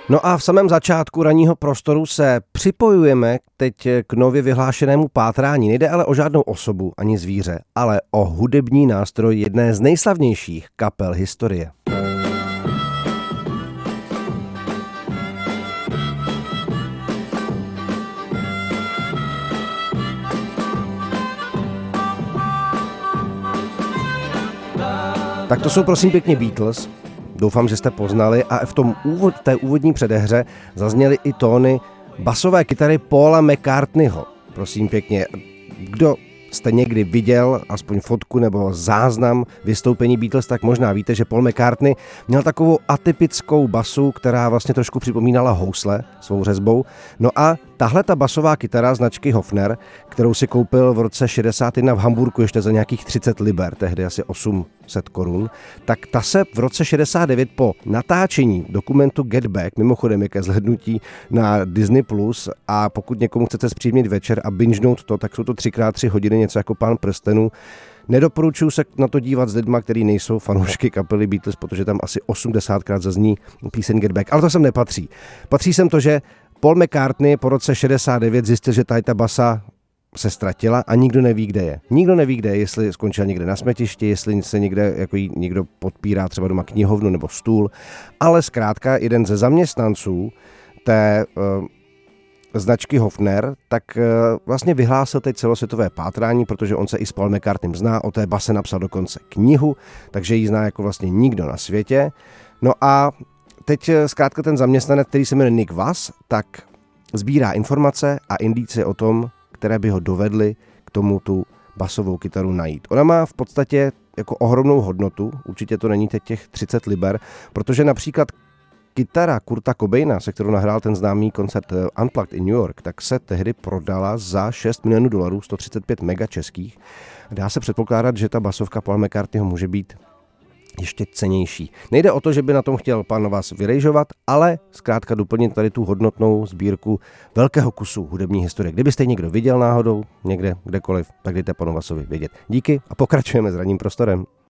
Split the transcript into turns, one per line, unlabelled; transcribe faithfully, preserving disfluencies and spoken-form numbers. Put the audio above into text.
No a v samém začátku ranního prostoru se připojujeme teď k nově vyhlášenému pátrání. Nejde ale o žádnou osobu ani zvíře, ale o hudební nástroj jedné z nejslavnějších kapel historie. Tak to jsou prosím pěkně Beatles. Doufám, že jste poznali a v tom úvod, té úvodní předehře zazněly i tóny basové kytary Paula McCartneyho. Prosím pěkně, kdo jste někdy viděl aspoň fotku nebo záznam vystoupení Beatles, tak možná víte, že Paul McCartney měl takovou atypickou basu, která vlastně trošku připomínala housle svou řezbou. No a tahle ta basová kytara značky Hofner, kterou si koupil v roce šedesát jedna v Hamburku ještě za nějakých třicet liber, tehdy asi osm set korun, tak ta se v roce šedesát devět po natáčení dokumentu Get Back, mimochodem je ke zhlédnutí na Disney plus, a pokud někomu chcete zpříjemnit večer a bingenout to, tak jsou to třikrát tři hodiny, něco jako Pán prstenů. Nedoporučuji se na to dívat s lidma, kteří nejsou fanoušky kapely Beatles, protože tam asi osmdesátkrát zazní píseň Get Back, ale to sem nepatří. Patří sem to, že Paul McCartney po roce šedesát devět zjistil, že tady ta basa se ztratila a nikdo neví, kde je. Nikdo neví, kde je, jestli skončila někde na smetišti, jestli se někde jako jí někdo podpírá třeba doma knihovnu nebo stůl, ale zkrátka jeden ze zaměstnanců té uh, značky Hofner, tak uh, vlastně vyhlásil teď celosvětové pátrání, protože on se i s Paul McCartneym zná, o té base napsal dokonce knihu, takže ji zná jako vlastně nikdo na světě. No a teď zkrátka ten zaměstnanec, který se jmenuje Nick Wass, tak sbírá informace a indicie o tom, které by ho dovedly k tomu tu basovou kytaru najít. Ona má v podstatě jako ohromnou hodnotu, určitě to není teď těch třicet liber, protože například kytara Kurta Cobaina, se kterou nahrál ten známý koncert Unplugged in New York, tak se tehdy prodala za šest milionů dolarů, sto třicet pět mega českých. Dá se předpokládat, že ta basovka Paul McCartneyho může být ještě cennější. Nejde o to, že by na tom chtěl pan Vás vyrejžovat, ale zkrátka doplnit tady tu hodnotnou sbírku velkého kusu hudební historie. Kdybyste někdo viděl náhodou, někde, kdekoliv, tak dejte panu Vasovi vědět. Díky a pokračujeme s ranním prostorem.